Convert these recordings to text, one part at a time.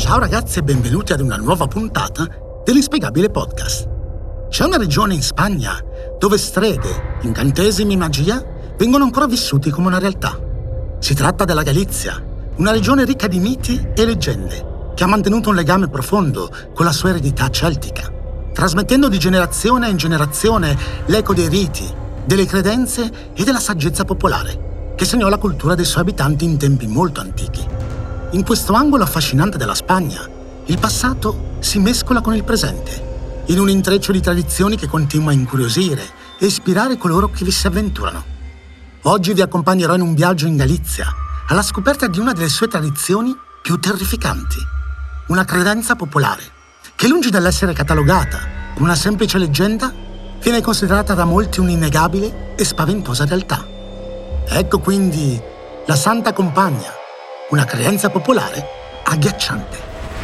Ciao ragazzi e benvenuti ad una nuova puntata dell'Inspiegabile Podcast. C'è una regione in Spagna dove streghe, incantesimi e magia vengono ancora vissuti come una realtà. Si tratta della Galizia, una regione ricca di miti e leggende che ha mantenuto un legame profondo con la sua eredità celtica, trasmettendo di generazione in generazione l'eco dei riti, delle credenze e della saggezza popolare che segnò la cultura dei suoi abitanti in tempi molto antichi. In questo angolo affascinante della Spagna, il passato si mescola con il presente, in un intreccio di tradizioni che continua a incuriosire e ispirare coloro che vi si avventurano. Oggi vi accompagnerò in un viaggio in Galizia, alla scoperta di una delle sue tradizioni più terrificanti, una credenza popolare, che lungi dall'essere catalogata come una semplice leggenda, viene considerata da molti un'innegabile e spaventosa realtà. Ecco quindi la Santa Compagna, una credenza popolare agghiacciante.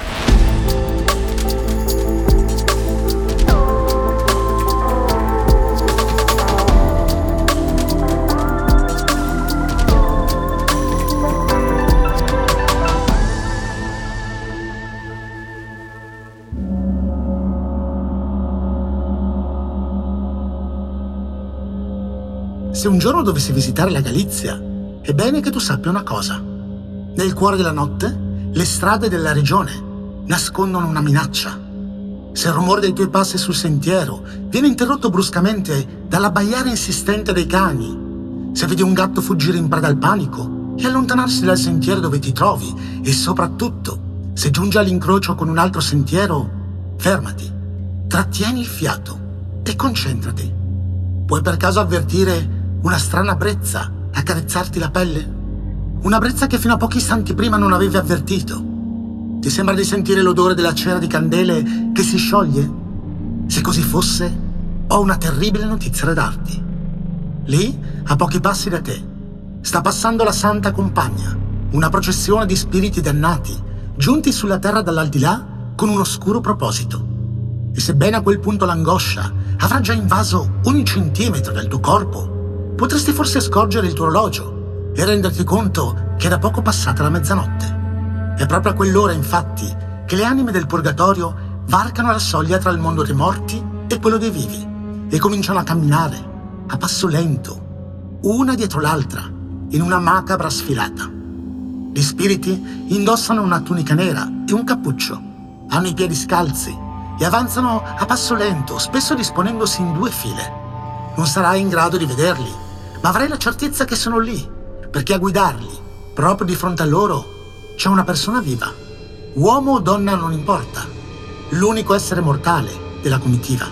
Se un giorno dovessi visitare la Galizia, è bene che tu sappia una cosa. Nel cuore della notte, le strade della regione nascondono una minaccia. Se il rumore dei tuoi passi sul sentiero viene interrotto bruscamente dall'abbaiare insistente dei cani, se vedi un gatto fuggire in preda al panico e allontanarsi dal sentiero dove ti trovi, e soprattutto, se giunge all'incrocio con un altro sentiero, fermati, trattieni il fiato e concentrati. Puoi per caso avvertire una strana brezza accarezzarti la pelle? Una brezza che fino a pochi istanti prima non avevi avvertito. Ti sembra di sentire l'odore della cera di candele che si scioglie? Se così fosse, ho una terribile notizia da darti. Lì, a pochi passi da te, sta passando la Santa Compagna, una processione di spiriti dannati, giunti sulla terra dall'aldilà con un oscuro proposito. E sebbene a quel punto l'angoscia avrà già invaso ogni centimetro del tuo corpo, potresti forse scorgere il tuo orologio e renderti conto che è da poco passata la mezzanotte. È proprio a quell'ora, infatti, che le anime del purgatorio varcano la soglia tra il mondo dei morti e quello dei vivi e cominciano a camminare, a passo lento, una dietro l'altra, in una macabra sfilata. Gli spiriti indossano una tunica nera e un cappuccio, hanno i piedi scalzi e avanzano a passo lento, spesso disponendosi in due file. Non sarai in grado di vederli, ma avrai la certezza che sono lì, perché a guidarli, proprio di fronte a loro, c'è una persona viva. Uomo o donna non importa, l'unico essere mortale della comitiva.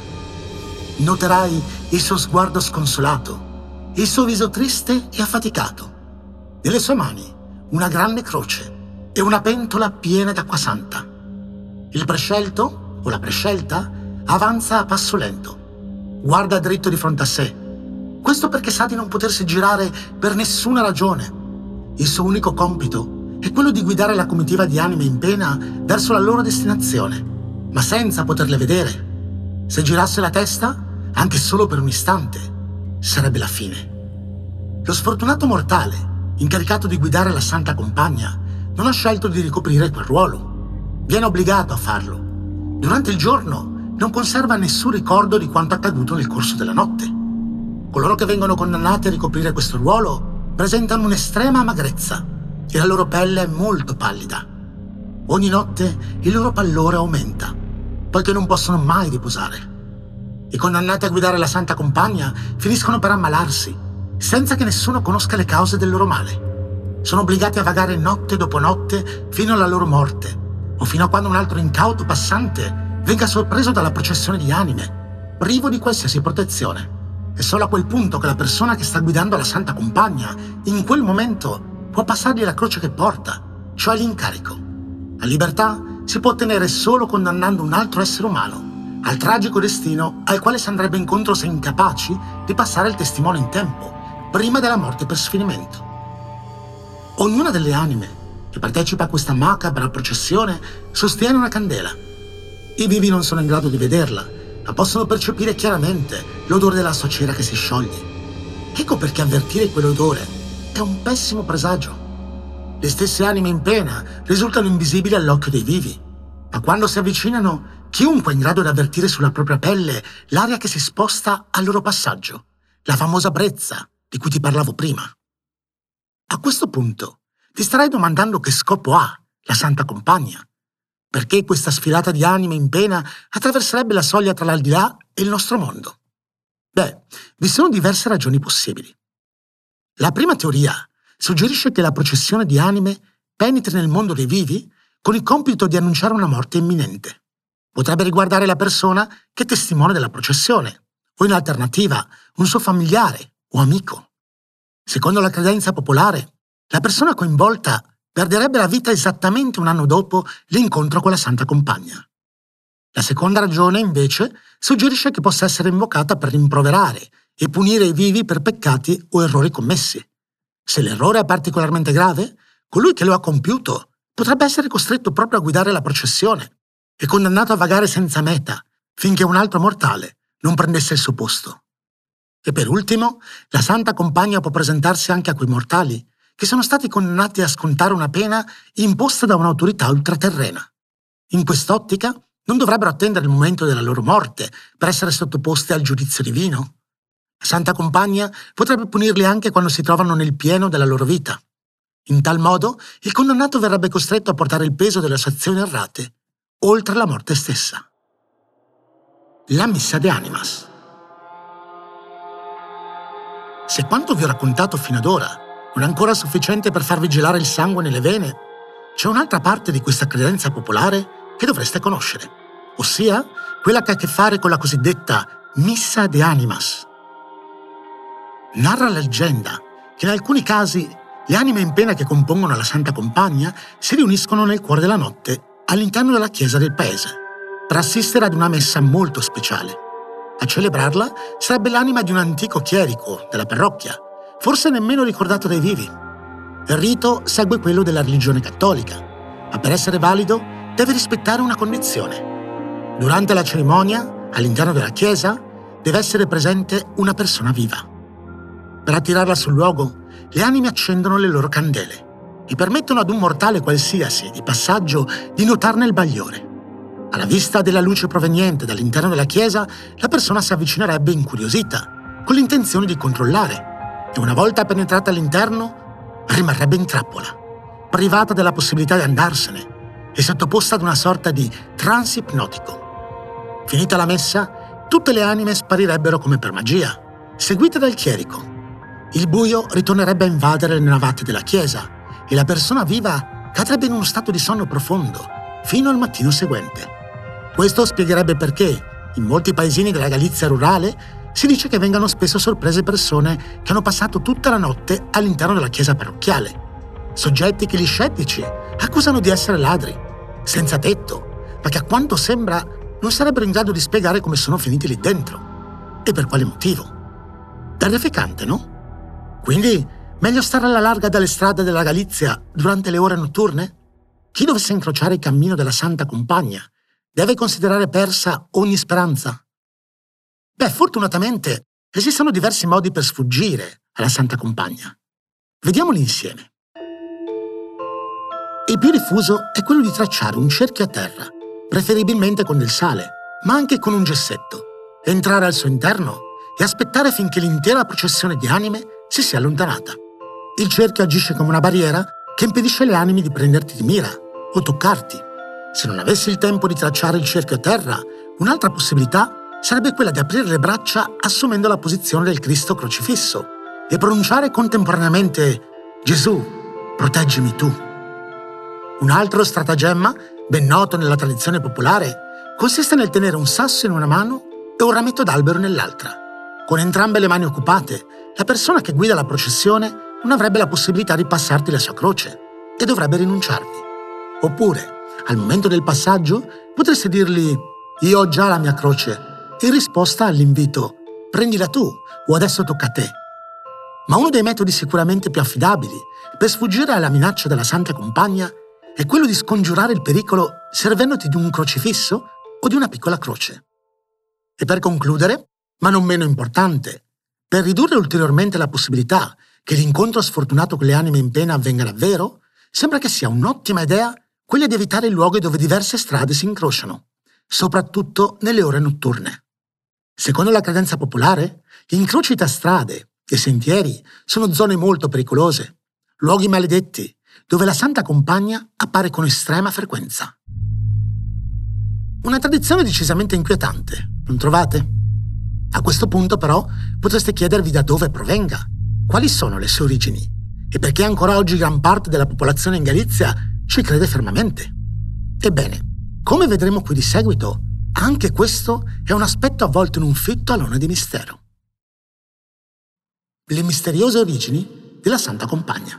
Noterai il suo sguardo sconsolato, il suo viso triste e affaticato. Nelle sue mani una grande croce e una pentola piena d'acqua santa. Il prescelto o la prescelta avanza a passo lento, guarda dritto di fronte a sé. Questo perché sa di non potersi girare per nessuna ragione. Il suo unico compito è quello di guidare la comitiva di anime in pena verso la loro destinazione, ma senza poterle vedere. Se girasse la testa, anche solo per un istante, sarebbe la fine. Lo sfortunato mortale, incaricato di guidare la Santa Compagna, non ha scelto di ricoprire quel ruolo. Viene obbligato a farlo. Durante il giorno non conserva nessun ricordo di quanto accaduto nel corso della notte. Coloro che vengono condannati a ricoprire questo ruolo presentano un'estrema magrezza e la loro pelle è molto pallida. Ogni notte il loro pallore aumenta, poiché non possono mai riposare. I condannati a guidare la Santa Compagna finiscono per ammalarsi, senza che nessuno conosca le cause del loro male. Sono obbligati a vagare notte dopo notte fino alla loro morte, o fino a quando un altro incauto passante venga sorpreso dalla processione di anime, privo di qualsiasi protezione. È solo a quel punto che la persona che sta guidando la Santa Compagna, in quel momento, può passargli la croce che porta, cioè l'incarico. La libertà si può ottenere solo condannando un altro essere umano al tragico destino al quale si andrebbe incontro se incapaci di passare il testimone in tempo, prima della morte per sfinimento. Ognuna delle anime che partecipa a questa macabra processione sostiene una candela. I vivi non sono in grado di vederla, ma possono percepire chiaramente l'odore della sua cera che si scioglie. Ecco perché avvertire quell'odore è un pessimo presagio. Le stesse anime in pena risultano invisibili all'occhio dei vivi, ma quando si avvicinano, chiunque è in grado di avvertire sulla propria pelle l'aria che si sposta al loro passaggio, la famosa brezza di cui ti parlavo prima. A questo punto ti starai domandando che scopo ha la Santa Compagna. Perché questa sfilata di anime in pena attraverserebbe la soglia tra l'aldilà e il nostro mondo? Beh, vi sono diverse ragioni possibili. La prima teoria suggerisce che la processione di anime penetri nel mondo dei vivi con il compito di annunciare una morte imminente. Potrebbe riguardare la persona che è testimone della processione, o in alternativa un suo familiare o amico. Secondo la credenza popolare, la persona coinvolta perderebbe la vita esattamente un anno dopo l'incontro con la Santa Compagna. La seconda ragione, invece, suggerisce che possa essere invocata per rimproverare e punire i vivi per peccati o errori commessi. Se l'errore è particolarmente grave, colui che lo ha compiuto potrebbe essere costretto proprio a guidare la processione e condannato a vagare senza meta finché un altro mortale non prendesse il suo posto. E per ultimo, la Santa Compagna può presentarsi anche a quei mortali che sono stati condannati a scontare una pena imposta da un'autorità ultraterrena. In quest'ottica non dovrebbero attendere il momento della loro morte per essere sottoposti al giudizio divino. La Santa Compagna potrebbe punirli anche quando si trovano nel pieno della loro vita. In tal modo, il condannato verrebbe costretto a portare il peso delle sue azioni errate, oltre la morte stessa. La Missa de Animas. Se quanto vi ho raccontato fino ad ora non è ancora sufficiente per farvi gelare il sangue nelle vene, c'è un'altra parte di questa credenza popolare che dovreste conoscere, ossia quella che ha a che fare con la cosiddetta Missa de Animas. Narra la leggenda che in alcuni casi le anime in pena che compongono la Santa Compagna si riuniscono nel cuore della notte all'interno della chiesa del paese per assistere ad una messa molto speciale. A celebrarla sarebbe l'anima di un antico chierico della parrocchia, forse nemmeno ricordato dai vivi. Il rito segue quello della religione cattolica, ma per essere valido deve rispettare una condizione. Durante la cerimonia, all'interno della chiesa, deve essere presente una persona viva. Per attirarla sul luogo, le anime accendono le loro candele e permettono ad un mortale qualsiasi di passaggio di notarne il bagliore. Alla vista della luce proveniente dall'interno della chiesa, la persona si avvicinerebbe incuriosita, con l'intenzione di controllare, e una volta penetrata all'interno, rimarrebbe in trappola, privata della possibilità di andarsene e sottoposta ad una sorta di trance ipnotico. Finita la messa, tutte le anime sparirebbero come per magia, seguite dal chierico. Il buio ritornerebbe a invadere le navate della chiesa e la persona viva cadrebbe in uno stato di sonno profondo fino al mattino seguente. Questo spiegherebbe perché, in molti paesini della Galizia rurale, si dice che vengano spesso sorprese persone che hanno passato tutta la notte all'interno della chiesa parrocchiale. Soggetti che gli scettici accusano di essere ladri, senza tetto, ma che a quanto sembra non sarebbero in grado di spiegare come sono finiti lì dentro. E per quale motivo? Terrificante, no? Quindi, meglio stare alla larga dalle strade della Galizia durante le ore notturne? Chi dovesse incrociare il cammino della Santa Compagna deve considerare persa ogni speranza? Beh, fortunatamente esistono diversi modi per sfuggire alla Santa Compagna. Vediamoli insieme. Il più diffuso è quello di tracciare un cerchio a terra, preferibilmente con del sale, ma anche con un gessetto, entrare al suo interno e aspettare finché l'intera processione di anime si sia allontanata. Il cerchio agisce come una barriera che impedisce alle anime di prenderti di mira o toccarti. Se non avessi il tempo di tracciare il cerchio a terra, un'altra possibilità sarebbe quella di aprire le braccia assumendo la posizione del Cristo crocifisso e pronunciare contemporaneamente «Gesù, proteggimi tu». Un altro stratagemma, ben noto nella tradizione popolare, consiste nel tenere un sasso in una mano e un rametto d'albero nell'altra. Con entrambe le mani occupate, la persona che guida la processione non avrebbe la possibilità di passarti la sua croce e dovrebbe rinunciarvi. Oppure, al momento del passaggio, potreste dirgli «Io ho già la mia croce», in risposta all'invito «Prendila tu» o «Adesso tocca a te». Ma uno dei metodi sicuramente più affidabili per sfuggire alla minaccia della Santa Compagna è quello di scongiurare il pericolo servendoti di un crocifisso o di una piccola croce. E per concludere, ma non meno importante, per ridurre ulteriormente la possibilità che l'incontro sfortunato con le anime in pena avvenga davvero, sembra che sia un'ottima idea quella di evitare i luoghi dove diverse strade si incrociano, soprattutto nelle ore notturne. Secondo la credenza popolare, gli incroci tra strade e sentieri sono zone molto pericolose, luoghi maledetti, dove la Santa Compagna appare con estrema frequenza. Una tradizione decisamente inquietante, non trovate? A questo punto, però, potreste chiedervi da dove provenga, quali sono le sue origini e perché ancora oggi gran parte della popolazione in Galizia ci crede fermamente. Ebbene, come vedremo qui di seguito, anche questo è un aspetto avvolto in un fitto alone di mistero. Le misteriose origini della Santa Compagna.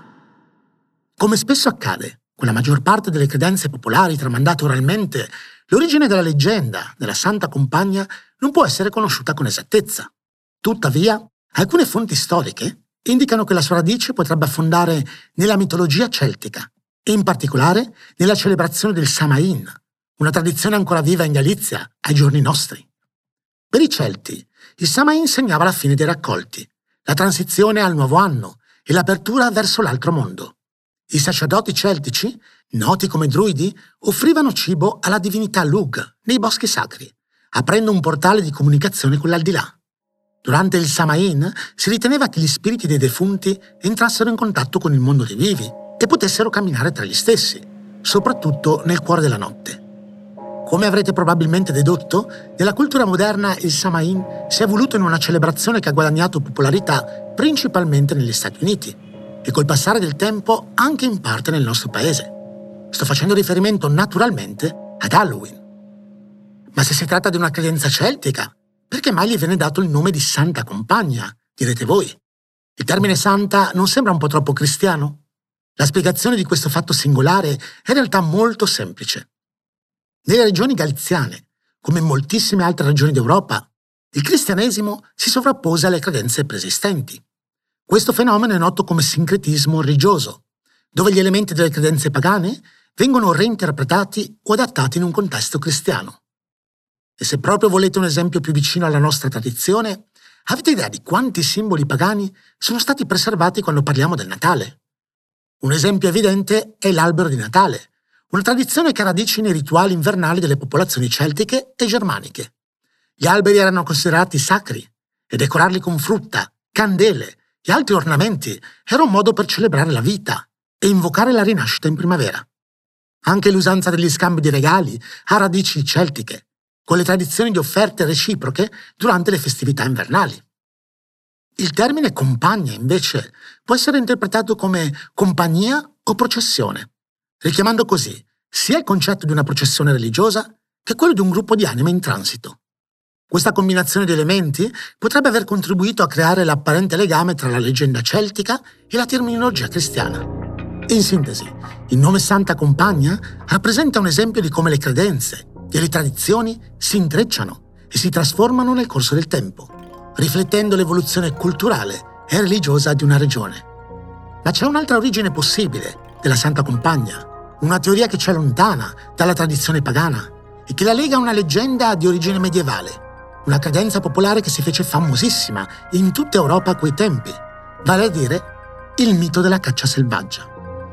Come spesso accade, con la maggior parte delle credenze popolari tramandate oralmente, l'origine della leggenda della Santa Compagna non può essere conosciuta con esattezza. Tuttavia, alcune fonti storiche indicano che la sua radice potrebbe affondare nella mitologia celtica e in particolare nella celebrazione del Samain, una tradizione ancora viva in Galizia ai giorni nostri. Per i Celti, il Samain segnava la fine dei raccolti, la transizione al nuovo anno e l'apertura verso l'altro mondo. I sacerdoti celtici, noti come druidi, offrivano cibo alla divinità Lugh nei boschi sacri, aprendo un portale di comunicazione con l'aldilà. Durante il Samain si riteneva che gli spiriti dei defunti entrassero in contatto con il mondo dei vivi e potessero camminare tra gli stessi, soprattutto nel cuore della notte. Come avrete probabilmente dedotto, nella cultura moderna il Samain si è evoluto in una celebrazione che ha guadagnato popolarità principalmente negli Stati Uniti e col passare del tempo anche in parte nel nostro paese. Sto facendo riferimento naturalmente ad Halloween. Ma se si tratta di una credenza celtica, perché mai gli viene dato il nome di Santa Compagna, direte voi? Il termine santa non sembra un po' troppo cristiano? La spiegazione di questo fatto singolare è in realtà molto semplice. Nelle regioni galiziane, come in moltissime altre regioni d'Europa, il cristianesimo si sovrappose alle credenze preesistenti. Questo fenomeno è noto come sincretismo religioso, dove gli elementi delle credenze pagane vengono reinterpretati o adattati in un contesto cristiano. E se proprio volete un esempio più vicino alla nostra tradizione, avete idea di quanti simboli pagani sono stati preservati quando parliamo del Natale? Un esempio evidente è l'albero di Natale, una tradizione che ha radici nei rituali invernali delle popolazioni celtiche e germaniche. Gli alberi erano considerati sacri e decorarli con frutta, candele e altri ornamenti era un modo per celebrare la vita e invocare la rinascita in primavera. Anche l'usanza degli scambi di regali ha radici celtiche, con le tradizioni di offerte reciproche durante le festività invernali. Il termine compagna, invece, può essere interpretato come compagnia o processione, richiamando così sia il concetto di una processione religiosa che quello di un gruppo di anime in transito. Questa combinazione di elementi potrebbe aver contribuito a creare l'apparente legame tra la leggenda celtica e la terminologia cristiana. In sintesi, il nome Santa Compagna rappresenta un esempio di come le credenze e le tradizioni si intrecciano e si trasformano nel corso del tempo, riflettendo l'evoluzione culturale e religiosa di una regione. Ma c'è un'altra origine possibile della Santa Compagna, una teoria che ci allontana dalla tradizione pagana e che la lega a una leggenda di origine medievale, una credenza popolare che si fece famosissima in tutta Europa a quei tempi, vale a dire il mito della caccia selvaggia.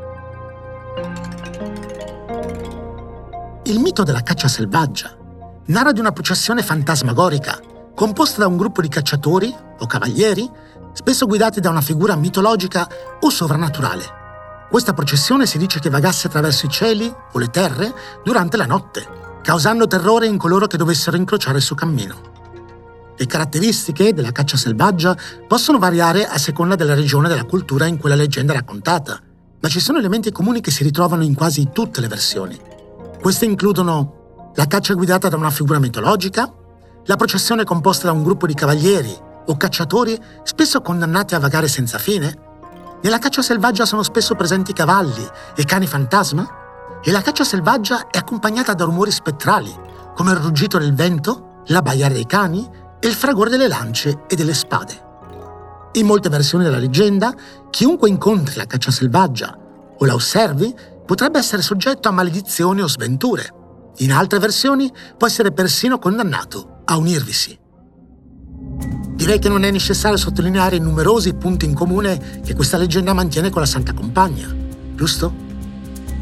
Il mito della caccia selvaggia narra di una processione fantasmagorica composta da un gruppo di cacciatori o cavalieri, spesso guidati da una figura mitologica o sovrannaturale. Questa processione si dice che vagasse attraverso i cieli o le terre durante la notte, causando terrore in coloro che dovessero incrociare il suo cammino. Le caratteristiche della caccia selvaggia possono variare a seconda della regione e della cultura in cui la leggenda è raccontata, ma ci sono elementi comuni che si ritrovano in quasi tutte le versioni. Queste includono la caccia guidata da una figura mitologica, la processione composta da un gruppo di cavalieri o cacciatori spesso condannati a vagare senza fine. Nella caccia selvaggia sono spesso presenti cavalli e cani fantasma, e la caccia selvaggia è accompagnata da rumori spettrali, come il ruggito del vento, l'abbaiare dei cani e il fragore delle lance e delle spade. In molte versioni della leggenda, chiunque incontri la caccia selvaggia o la osservi potrebbe essere soggetto a maledizioni o sventure. In altre versioni può essere persino condannato a unirvisi. Direi che non è necessario sottolineare i numerosi punti in comune che questa leggenda mantiene con la Santa Compagna, giusto?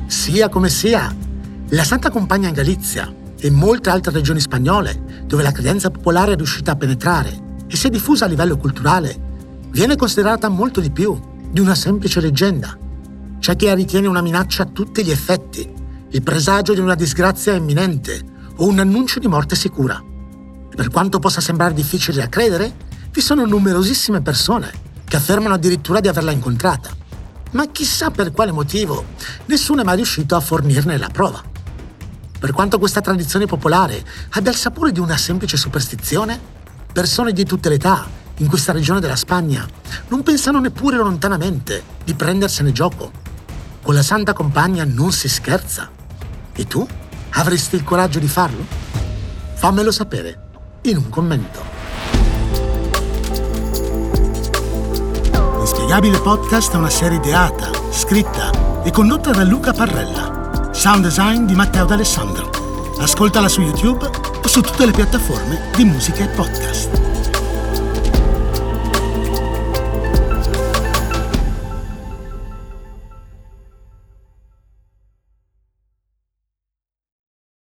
Sia come sia, la Santa Compagna in Galizia e molte altre regioni spagnole, dove la credenza popolare è riuscita a penetrare e si è diffusa a livello culturale, viene considerata molto di più di una semplice leggenda. C'è chi la ritiene una minaccia a tutti gli effetti, il presagio di una disgrazia imminente o un annuncio di morte sicura. Per quanto possa sembrare difficile da credere, vi sono numerosissime persone che affermano addirittura di averla incontrata. Ma chissà per quale motivo, nessuno è mai riuscito a fornirne la prova. Per quanto questa tradizione popolare abbia il sapore di una semplice superstizione, persone di tutte le età, in questa regione della Spagna, non pensano neppure lontanamente di prendersene gioco. Con la Santa Compagna non si scherza. E tu? Avresti il coraggio di farlo? Fammelo sapere in un commento. Inspiegabile Podcast è una serie ideata, scritta e condotta da Luca Parrella. Sound design di Matteo D'Alessandro. Ascoltala su YouTube o su tutte le piattaforme di musica e podcast.